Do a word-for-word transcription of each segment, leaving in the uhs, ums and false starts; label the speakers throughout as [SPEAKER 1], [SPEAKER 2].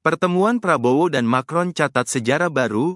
[SPEAKER 1] Pertemuan Prabowo dan Macron catat sejarah baru.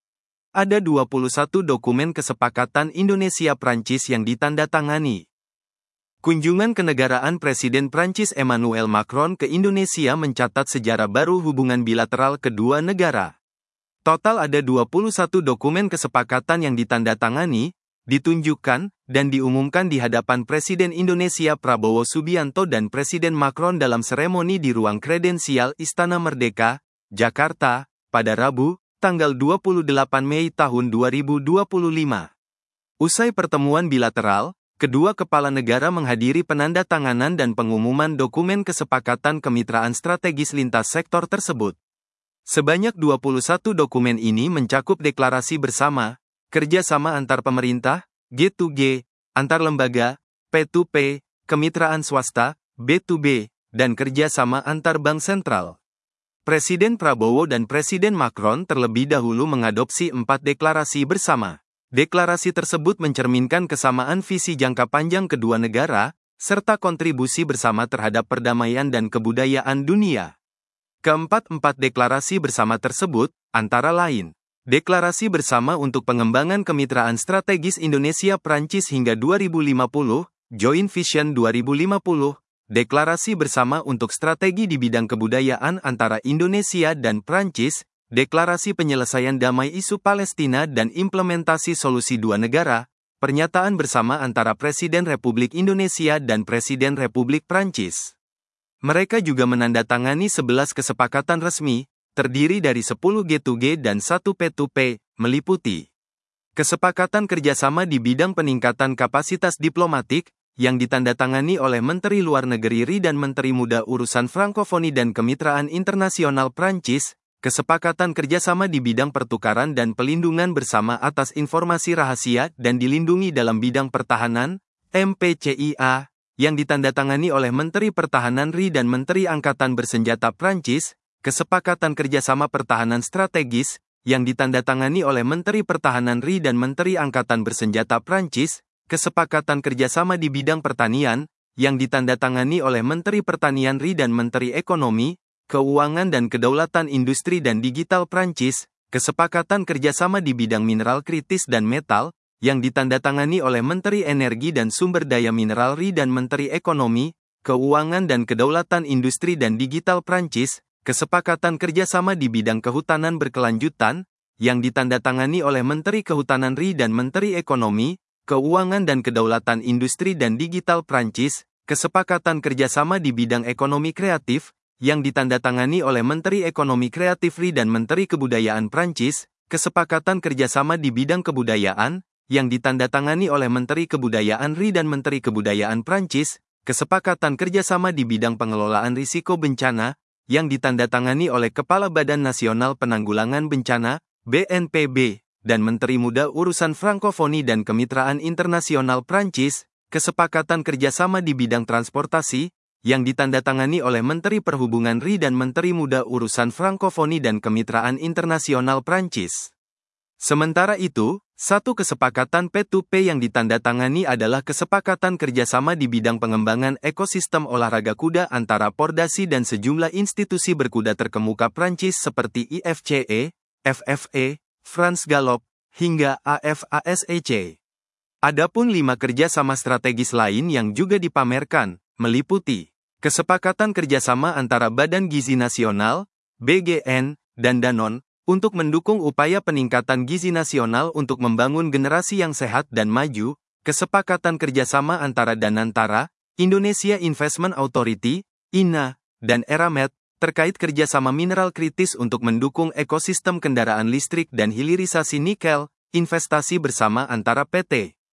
[SPEAKER 1] Ada dua puluh satu dokumen kesepakatan Indonesia-Prancis yang ditandatangani. Kunjungan kenegaraan Presiden Prancis Emmanuel Macron ke Indonesia mencatat sejarah baru hubungan bilateral kedua negara. Total ada dua puluh satu dokumen kesepakatan yang ditandatangani, ditunjukkan, dan diumumkan di hadapan Presiden Indonesia Prabowo Subianto dan Presiden Macron dalam seremoni di ruang kredensial Istana Merdeka, Jakarta, pada Rabu, tanggal dua puluh delapan Mei tahun dua ribu dua puluh lima. Usai pertemuan bilateral, kedua kepala negara menghadiri penandatanganan dan pengumuman dokumen kesepakatan kemitraan strategis lintas sektor tersebut. Sebanyak dua puluh satu dokumen ini mencakup deklarasi bersama, kerjasama antar pemerintah, G dua G, antar lembaga, P dua P, kemitraan swasta, B dua B, dan kerjasama antar bank sentral. Presiden Prabowo dan Presiden Macron terlebih dahulu mengadopsi empat deklarasi bersama. Deklarasi tersebut mencerminkan kesamaan visi jangka panjang kedua negara, serta kontribusi bersama terhadap perdamaian dan kebudayaan dunia. Keempat-empat deklarasi bersama tersebut, antara lain, Deklarasi bersama untuk pengembangan kemitraan strategis Indonesia-Prancis hingga dua ribu lima puluh, Joint Vision dua ribu lima puluh, Deklarasi bersama untuk strategi di bidang kebudayaan antara Indonesia dan Prancis, Deklarasi penyelesaian damai isu Palestina dan implementasi solusi dua negara, pernyataan bersama antara Presiden Republik Indonesia dan Presiden Republik Prancis. Mereka juga menandatangani sebelas kesepakatan resmi, terdiri dari sepuluh G dua G dan satu P dua P, meliputi kesepakatan kerjasama di bidang peningkatan kapasitas diplomatik, yang ditandatangani oleh Menteri Luar Negeri R I dan Menteri Muda Urusan Frankofoni dan Kemitraan Internasional Prancis, kesepakatan kerjasama di bidang pertukaran dan pelindungan bersama atas informasi rahasia dan dilindungi dalam bidang pertahanan, M P C I A, yang ditandatangani oleh Menteri Pertahanan R I dan Menteri Angkatan Bersenjata Prancis, kesepakatan kerjasama pertahanan strategis, yang ditandatangani oleh Menteri Pertahanan R I dan Menteri Angkatan Bersenjata Prancis, kesepakatan kerjasama di bidang pertanian, yang ditandatangani oleh Menteri Pertanian R I dan Menteri Ekonomi, Keuangan dan Kedaulatan Industri dan Digital Prancis, kesepakatan kerjasama di bidang mineral kritis dan metal, yang ditandatangani oleh Menteri Energi dan Sumber Daya Mineral R I dan Menteri Ekonomi, Keuangan dan Kedaulatan Industri dan Digital Prancis, kesepakatan kerjasama di bidang kehutanan berkelanjutan, yang ditandatangani oleh Menteri Kehutanan R I dan Menteri Ekonomi, Keuangan dan Kedaulatan Industri dan Digital Prancis, kesepakatan kerjasama di bidang ekonomi kreatif, yang ditandatangani oleh Menteri Ekonomi Kreatif R I dan Menteri Kebudayaan Prancis, kesepakatan kerjasama di bidang kebudayaan, yang ditandatangani oleh Menteri Kebudayaan R I dan Menteri Kebudayaan Prancis, kesepakatan kerjasama di bidang pengelolaan risiko bencana, yang ditandatangani oleh Kepala Badan Nasional Penanggulangan Bencana, B N P B, dan Menteri Muda Urusan Frankofoni dan Kemitraan Internasional Prancis, kesepakatan kerjasama di bidang transportasi, yang ditandatangani oleh Menteri Perhubungan R I dan Menteri Muda Urusan Frankofoni dan Kemitraan Internasional Prancis. Sementara itu, satu kesepakatan P dua P yang ditandatangani adalah kesepakatan kerjasama di bidang pengembangan ekosistem olahraga kuda antara Pordasi dan sejumlah institusi berkuda terkemuka Prancis seperti I F C E, F F E, France Galop, hingga A F A S E C. Adapun lima kerjasama strategis lain yang juga dipamerkan, meliputi kesepakatan kerjasama antara Badan Gizi Nasional, B G N, dan Danone, untuk mendukung upaya peningkatan gizi nasional untuk membangun generasi yang sehat dan maju, kesepakatan kerjasama antara Danantara, Indonesia Investment Authority, I N A, dan Eramet, terkait kerjasama mineral kritis untuk mendukung ekosistem kendaraan listrik dan hilirisasi nikel, investasi bersama antara P T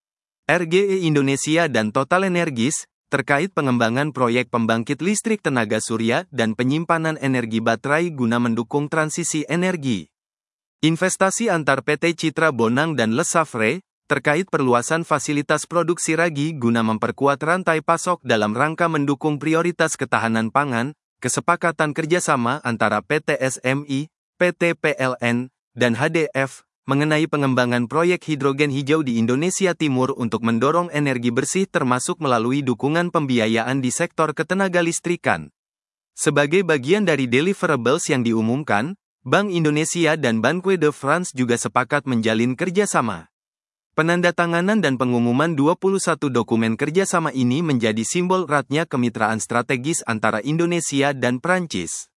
[SPEAKER 1] R G E Indonesia dan Total Energies, terkait pengembangan proyek pembangkit listrik tenaga surya dan penyimpanan energi baterai guna mendukung transisi energi. Investasi antar P T Citra Bonang dan Le Safre, terkait perluasan fasilitas produksi ragi guna memperkuat rantai pasok dalam rangka mendukung prioritas ketahanan pangan, kesepakatan kerjasama antara P T S M I, P T P L N, dan H D F, mengenai pengembangan proyek hidrogen hijau di Indonesia Timur untuk mendorong energi bersih termasuk melalui dukungan pembiayaan di sektor ketenaga listrikan. Sebagai bagian dari deliverables yang diumumkan, Bank Indonesia dan Banque de France juga sepakat menjalin kerjasama. Penandatanganan dan pengumuman dua puluh satu dokumen kerjasama ini menjadi simbol eratnya kemitraan strategis antara Indonesia dan Prancis.